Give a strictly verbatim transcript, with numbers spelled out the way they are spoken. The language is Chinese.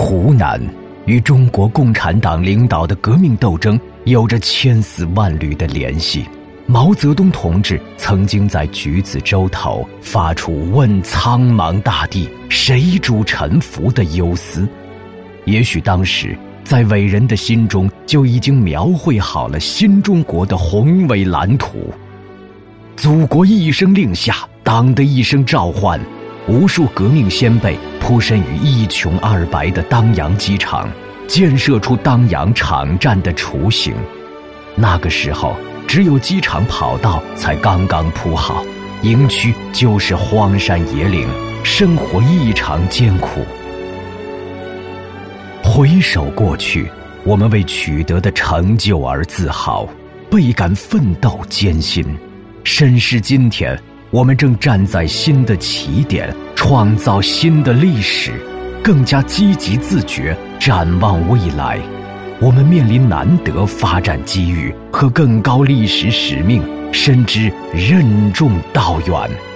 湖南与中国共产党领导的革命斗争有着千丝万缕的联系。毛泽东同志曾经在橘子洲头发出问苍茫大地谁主沉浮的忧思，也许当时在伟人的心中就已经描绘好了新中国的宏伟蓝图。祖国一声令下，党的一声召唤，无数革命先辈扑身于一穷二白的当阳机场，建设出当阳场站的雏形。那个时候只有机场跑道才刚刚铺好，营区就是荒山野岭，生活异常艰苦。回首过去，我们为取得的成就而自豪，倍感奋斗艰辛。审视今天，我们正站在新的起点，创造新的历史，更加积极自觉，展望未来。我们面临难得发展机遇和更高历史使命，深知任重道远。